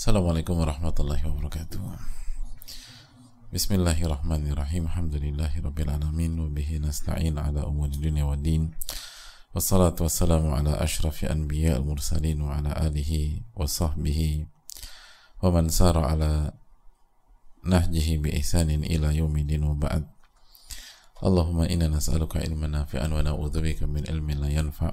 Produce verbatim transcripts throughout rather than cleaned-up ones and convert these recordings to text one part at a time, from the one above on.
Assalamualaikum warahmatullahi wabarakatuh. Bismillahirrahmanirrahim. Alhamdulillahi rabbil alamin wa bihi nasta'in ala umuri dunya waddin. Wassalatu wassalamu ala ashrafi anbiya al-mursalin wa ala alihi wa sahbihi wa man sara ala nahjihi bi ihsanin ila yaumidin wa ba'd. Allahumma inna nas'aluka ilman nafi'an wa na'udzubika min ilmin la yanfa'.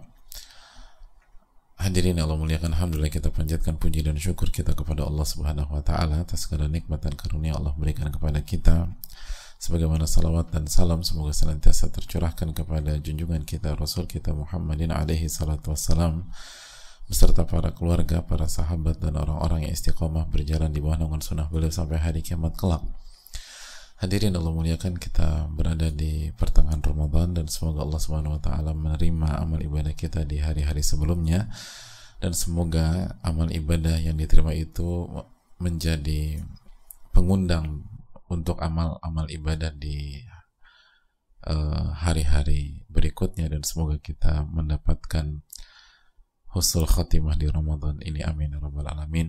Hadirin Allah muliakan, alhamdulillah kita panjatkan puji dan syukur kita kepada Allah Subhanahu wa taala atas segala nikmat dan karunia Allah berikan kepada kita. Sebagaimana salawat dan salam semoga senantiasa tercurahkan kepada junjungan kita Rasul kita Muhammadin alaihi salatu wassalam beserta para keluarga, para sahabat dan orang-orang yang istiqomah berjalan di bawah naungan sunnah beliau sampai hari kiamat kelak. Hadirin Allah muliakan, kita berada di pertengahan Ramadan dan semoga Allah Subhanahu wa taala menerima amal ibadah kita di hari-hari sebelumnya, dan semoga amal ibadah yang diterima itu menjadi pengundang untuk amal-amal ibadah di uh, hari-hari berikutnya, dan semoga kita mendapatkan husnul khatimah di Ramadan ini, amin ya rabbal alamin.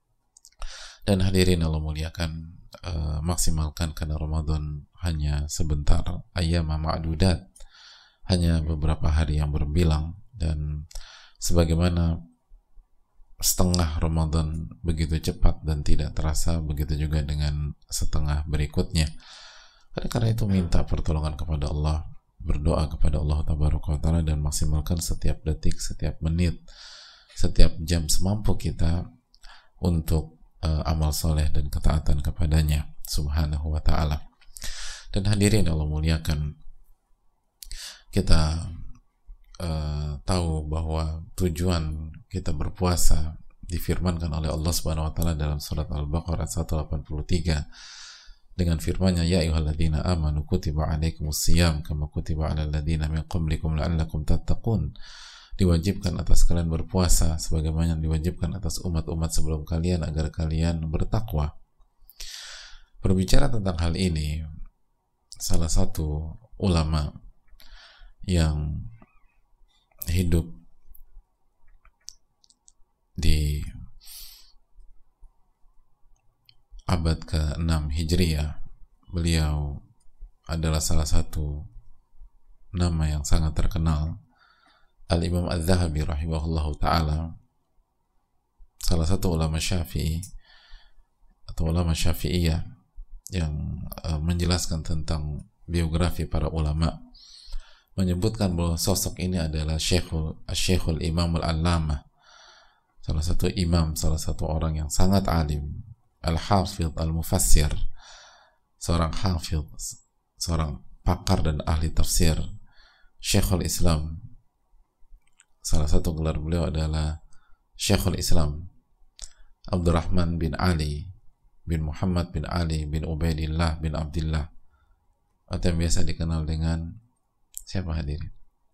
Dan hadirin Allah muliakan, uh, maksimalkan karena Ramadan hanya sebentar, ayyama ma'dudat, hanya beberapa hari yang berbilang, dan sebagaimana setengah Ramadan begitu cepat dan tidak terasa, begitu juga dengan setengah berikutnya. Karena, karena itu minta pertolongan kepada Allah, berdoa kepada Allah Tabaraka wa Ta'ala, dan maksimalkan setiap detik, setiap menit, setiap jam semampu kita untuk uh, amal soleh dan ketaatan kepadanya Subhanahu wa ta'ala. Dan hadirin Allah muliakan, kita uh, tahu bahwa tujuan kita berpuasa difirmankan oleh Allah Subhanahu wa ta'ala dalam surat Al-Baqarah seratus delapan puluh tiga dengan firman-Nya, ya ayyuhalladzina amanu kutiba alaikumus shiyam kama kutiba alal ladzina min qablikum la'allakum tattaqun. Diwajibkan atas kalian berpuasa sebagaimana diwajibkan atas umat-umat sebelum kalian agar kalian bertakwa. Berbicara tentang hal ini, salah satu ulama yang hidup di abad keenam Hijriah, beliau adalah salah satu nama yang sangat terkenal, Al-Imam Al-Zahabi rahimahullahu ta'ala, salah satu ulama Syafi'i atau ulama Syafi'iyah yang uh, menjelaskan tentang biografi para ulama, menyebutkan bahwa sosok ini adalah Syekhul, Syekhul Imam Al-Allamah, salah satu imam, salah satu orang yang sangat alim, Al-Hafidh Al-Mufassir, seorang hafidh, seorang pakar dan ahli tafsir, Syekhul Islam. Salah satu gelar beliau adalah Syekhul Islam Abdurrahman bin Ali bin Muhammad bin Ali bin Ubaidillah bin Abdullah, atau yang biasa dikenal dengan siapa hadirin?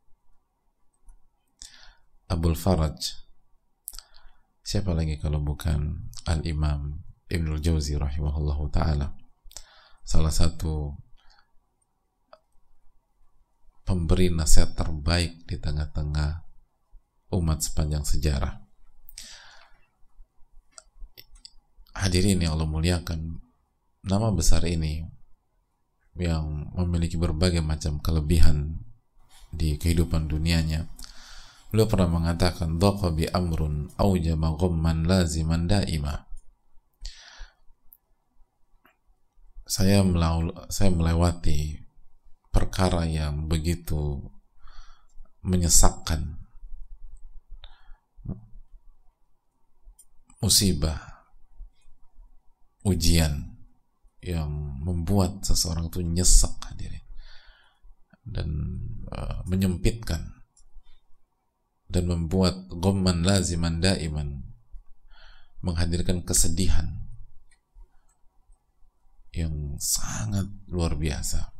Abul Faraj. Siapa lagi kalau bukan Al-Imam Ibnul Jauzi rahimahullahu ta'ala, salah satu pemberi nasihat terbaik di tengah-tengah umat sepanjang sejarah. Hadirin yang Allah muliakan, nama besar ini yang memiliki berbagai macam kelebihan di kehidupan dunianya, beliau pernah mengatakan, dhaqa bi amrun aujama ghamman laziman daima. Saya melaw, saya melewati perkara yang begitu menyesakkan, musibah, ujian yang membuat seseorang itu nyesek hadirin, dan uh, menyempitkan, dan membuat ghamman laziman daiman, menghadirkan kesedihan yang sangat luar biasa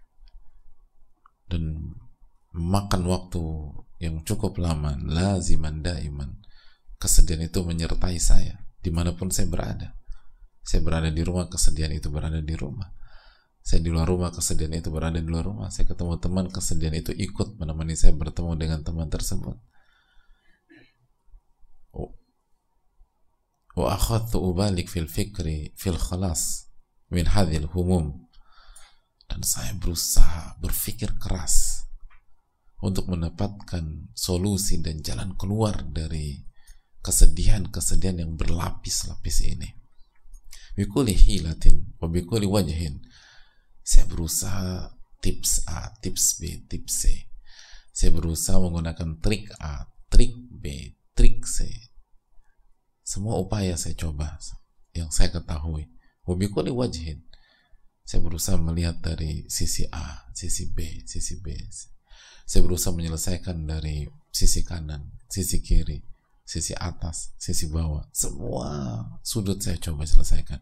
dan memakan waktu yang cukup lama. Laziman daiman, kesedihan itu menyertai saya dimanapun saya berada. Saya berada di rumah, kesedihan itu berada di rumah. Saya di luar rumah, kesedihan itu berada di luar rumah. Saya ketemu teman, kesedihan itu ikut menemani saya bertemu dengan teman tersebut. wa akhadtu ubalik fil fikri fil khalas min hadhil humum, dan saya berusaha berpikir keras untuk mendapatkan solusi dan jalan keluar dari kesedihan-kesedihan yang berlapis-lapis ini. Bikuli hilatin wa bikuli wajhin, saya berusaha tips A, tips B, tips C. Saya berusaha menggunakan trik A, trik B, trik C. Semua upaya saya coba yang saya ketahui. Wa bikuli wajhin, saya berusaha melihat dari sisi A, sisi B, sisi B. Saya berusaha menyelesaikan dari sisi kanan, sisi kiri, sisi atas, sisi bawah. Semua sudut saya coba selesaikan.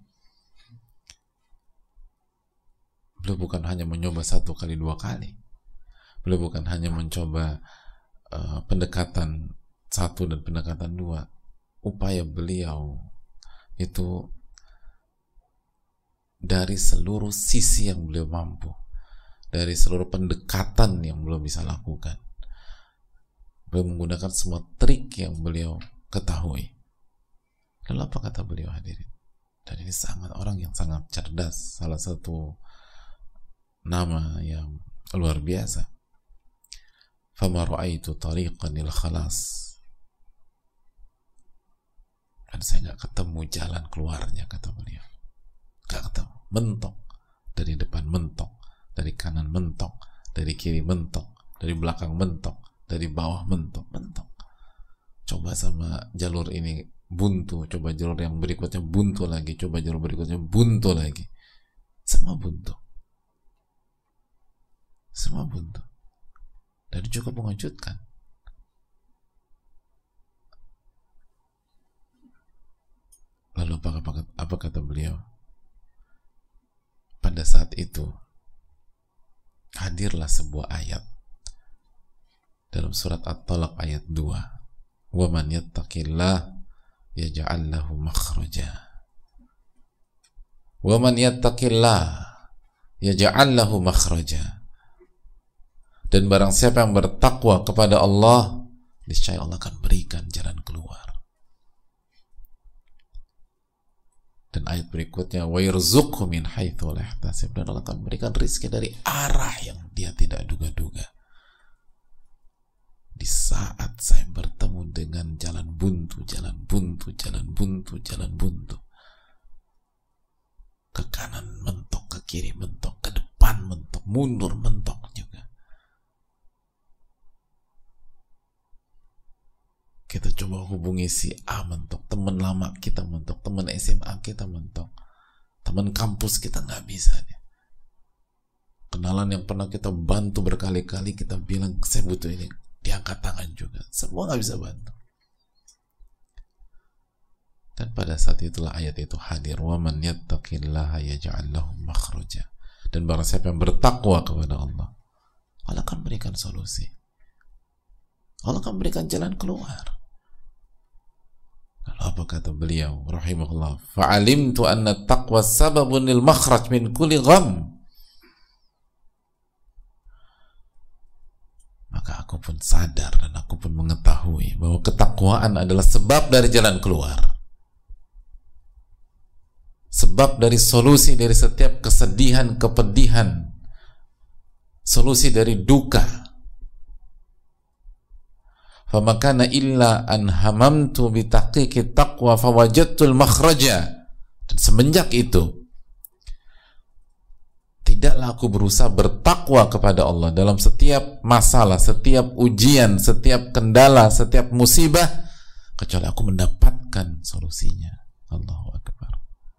Beliau bukan hanya mencoba satu kali dua kali. Beliau bukan hanya mencoba uh, pendekatan satu dan pendekatan dua. Upaya beliau itu dari seluruh sisi yang beliau mampu, dari seluruh pendekatan yang beliau bisa lakukan. Beliau menggunakan semua trik yang beliau ketahui. Lalu apa kata beliau, hadirin? Dan ini sangat orang yang sangat cerdas, salah satu nama yang luar biasa. Fama ra'aitu tariqan lil khalas, dan saya gak ketemu jalan keluarnya, kata beliau. Gak ketemu, mentok dari depan, mentok dari kanan, mentok dari kiri, mentok dari belakang, mentok dari bawah, mentok, mentok. Coba sama jalur ini buntu, coba jalur yang berikutnya buntu lagi, coba jalur berikutnya buntu lagi. Semua buntu. Semua buntu. Dan cukup mengejutkan. Lalu apa, apa, apa kata beliau? Pada saat itu hadirlah sebuah ayat dalam surat At-Talaq ayat dua. Wa man yattaqillah yaj'al lahu makhraja. Wa man yattaqillah yaj'al lahu makhraja. Dan barang siapa yang bertakwa kepada Allah, niscaya Allah akan berikan jalan keluar. Dan ayat berikutnya, wa yarzuqhu min haitsu la yahtasib, dan Allah akan berikan rezeki dari arah yang dia tidak duga-duga. Di saat saya bertemu dengan jalan buntu, jalan buntu, jalan buntu, jalan buntu, ke kanan mentok, ke kiri mentok, ke depan mentok, mundur mentok juga. Kita coba hubungi si A, mentok. Teman lama kita mentok, teman S M A kita mentok, teman kampus kita nggak bisa. Kenalan yang pernah kita bantu berkali-kali, kita bilang saya butuh ini, diangkat tangan juga, semua nggak bisa bantu. Dan pada saat itulah ayat itu hadir, wa man yattaqillaha yaj'al lahu makhraja. Dan barang siapa yang bertakwa kepada Allah, Allah akan berikan solusi, Allah akan berikan jalan keluar. Lalu apa kata beliau rahimahullah? Fa'alimtu anna taqwa sababun lil makhraj min kulli gham. Maka aku pun sadar dan aku pun mengetahui bahwa ketakwaan adalah sebab dari jalan keluar, sebab dari solusi dari setiap kesedihan, kepedihan, solusi dari duka. Famakana illa an hamamtu bitahqiqit taqwa fawajadtul makhraja. Dan semenjak itu tidaklah aku berusaha bertakwa kepada Allah dalam setiap masalah, setiap ujian, setiap kendala, setiap musibah, kecuali aku mendapatkan solusinya. Allahu Akbar.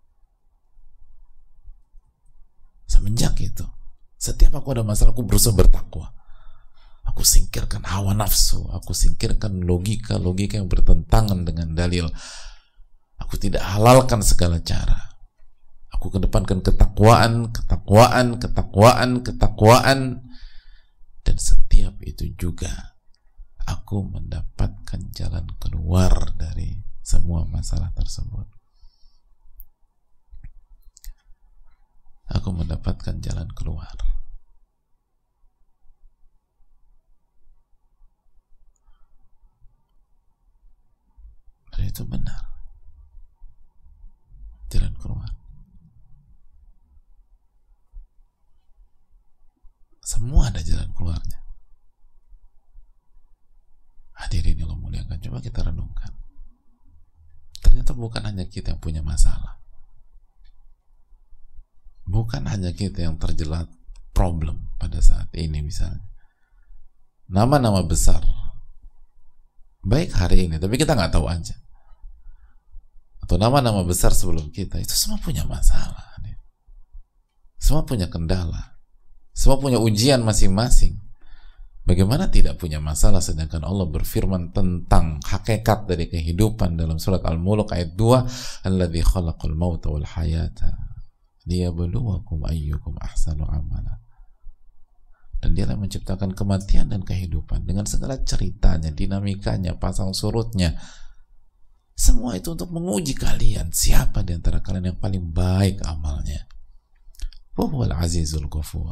Semenjak itu, setiap aku ada masalah, aku berusaha bertakwa. Aku singkirkan hawa nafsu, aku singkirkan logika-logika yang bertentangan dengan dalil. Aku tidak halalkan segala cara. Aku kedepankan ketakwaan, ketakwaan, ketakwaan, ketakwaan. Dan setiap itu juga aku mendapatkan jalan keluar dari semua masalah tersebut. Aku mendapatkan jalan keluar. Dan itu benar. Semua ada jalan keluarnya. Hadirin yang Allah muliakan, coba kita renungkan. Ternyata bukan hanya kita yang punya masalah. Bukan hanya kita yang terjerat problem pada saat ini misalnya. Nama-nama besar baik hari ini, tapi kita nggak tahu aja. Atau nama-nama besar sebelum kita, itu semua punya masalah. Semua punya kendala. Semua punya ujian masing-masing. Bagaimana tidak punya masalah sedangkan Allah berfirman tentang hakikat dari kehidupan dalam surat Al-Mulk ayat dua, alladzi khalaqal mauta wal hayata liyabluwakum ayyukum ahsanu amala. Dan Dialah menciptakan kematian dan kehidupan dengan segala ceritanya, dinamikanya, pasang surutnya. Semua itu untuk menguji kalian, siapa di antara kalian yang paling baik amalnya. Wa huwal azizul ghafur.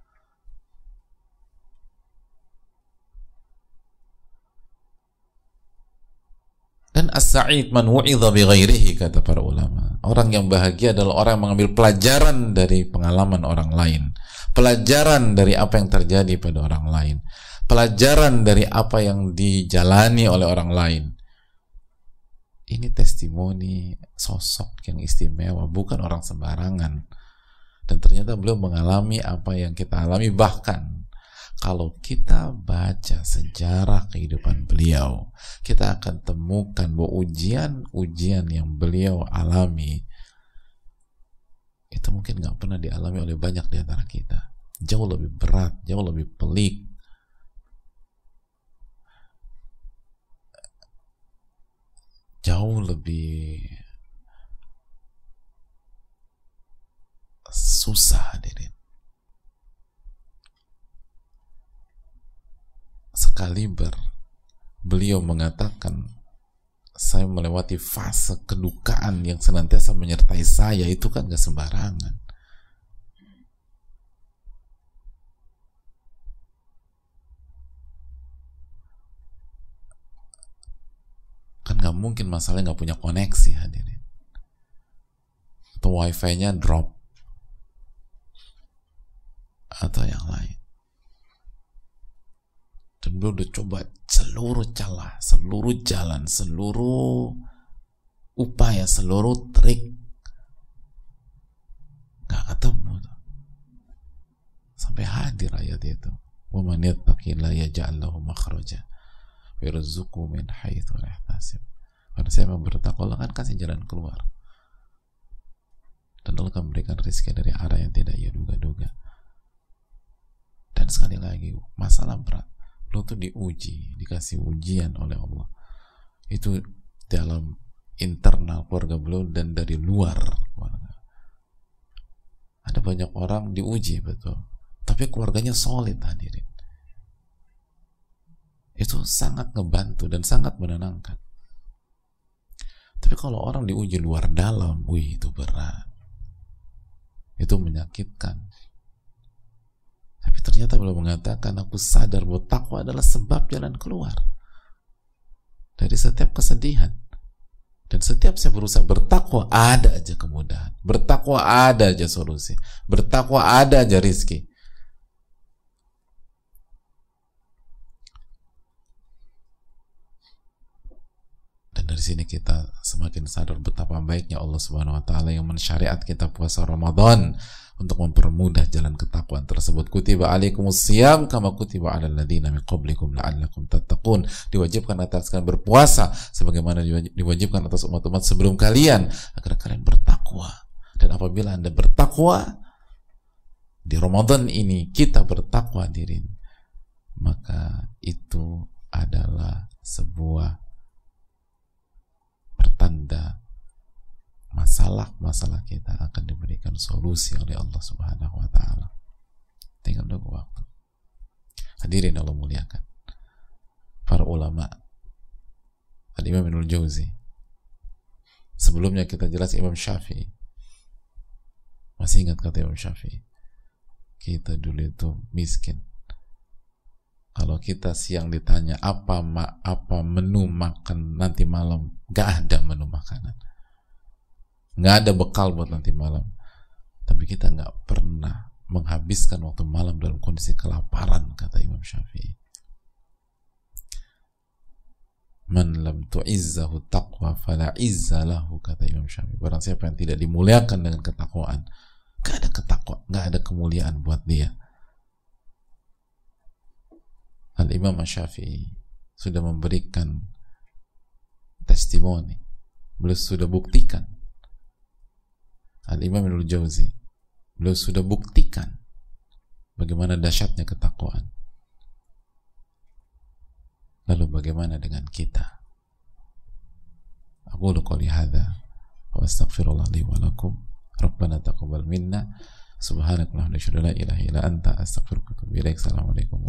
Dan as-sa'id man wu'idha bi ghairihi, kata para ulama. Orang yang bahagia adalah orang yang mengambil pelajaran dari pengalaman orang lain, pelajaran dari apa yang terjadi pada orang lain, pelajaran dari apa yang dijalani oleh orang lain. Ini testimoni sosok yang istimewa, bukan orang sembarangan. Dan ternyata beliau mengalami apa yang kita alami. Bahkan kalau kita baca sejarah kehidupan beliau, kita akan temukan bahwa ujian-ujian yang beliau alami itu mungkin nggak pernah dialami oleh banyak di antara kita. Jauh lebih berat, jauh lebih pelik, jauh lebih susah, hadirin. Sekaliber beliau mengatakan, saya melewati fase kedukaan yang senantiasa menyertai saya, itu kan gak sembarangan. Kan gak mungkin masalahnya gak punya koneksi, hadirin. Atau wifi-nya drop, atau yang lain. Dan beliau udah coba seluruh celah, seluruh jalan, seluruh upaya, seluruh trik, gak ketemu. Sampai hadir ayat itu, wa man yattaqillaha yaj'al lahu makhraja wa yarzuqhu min haitsu la yahtasib. Karena saya mau bertakwa, kan kasih jalan keluar, dan Allah akan memberikan rezeki dari arah yang tidak ia duga-duga. Dan sekali lagi, masalah berat, lo tuh diuji, dikasih ujian oleh Allah. Itu dalam internal keluarga beliau dan dari luar keluarga. Ada banyak orang diuji, betul, tapi keluarganya solid, hadirin. Itu sangat ngebantu dan sangat menenangkan. Tapi kalau orang diuji luar dalam, wih, itu berat, itu menyakitkan. Tapi ternyata beliau mengatakan, aku sadar bahwa takwa adalah sebab jalan keluar dari setiap kesedihan. Dan setiap saya berusaha bertakwa, ada aja kemudahan. Bertakwa ada aja solusi. Bertakwa ada aja rizki. Dan dari sini kita semakin sadar betapa baiknya Allah Subhanahu wa taala yang mensyariat kita puasa Ramadan untuk mempermudah jalan ketakwaan tersebut. Kutiba alaikumusiyam kama kutiba alal ladzina min qablikum la'allakum tattaqun. Diwajibkan atas kalian berpuasa sebagaimana diwajibkan atas umat-umat sebelum kalian agar kalian bertakwa. Dan apabila Anda bertakwa di Ramadan ini, kita bertakwa diri, maka itu adalah sebuah pertanda masalah-masalah kita akan diberikan solusi oleh Allah Subhanahu wa taala. Tinggal nunggu waktu. Hadirin Allah muliakan. Para ulama, Al-Imam Ibnul Jauzi. Sebelumnya kita jelas Imam Syafi'i. Masih ingat kata Imam Syafi'i? Kita dulu itu miskin. Kalau kita siang ditanya apa ma, apa menu makan nanti malam, gak ada menu makanan, nggak ada bekal buat nanti malam. Tapi kita nggak pernah menghabiskan waktu malam dalam kondisi kelaparan, kata Imam Syafi'i. Man lam tu'izzahu taqwa fala izza lahu, kata Imam Syafi'i. Barang siapa yang tidak dimuliakan dengan ketakwaan, gak ada ketakwa, gak ada kemuliaan buat dia. Al-Imam Syafi'i sudah memberikan testimoni, beliau sudah buktikan. Al-Imam Ibnul Jauzi, beliau sudah buktikan bagaimana dahsyatnya ketakwaan. Lalu bagaimana dengan kita? Aqulu qouli hadza wa astaghfirullah li wa lakum. Rabbana taqabbal minna. Subhanakallahumma wa bihamdika, la ilaha illa anta, astaghfiruka wa atubu ilaik. Assalamualaikum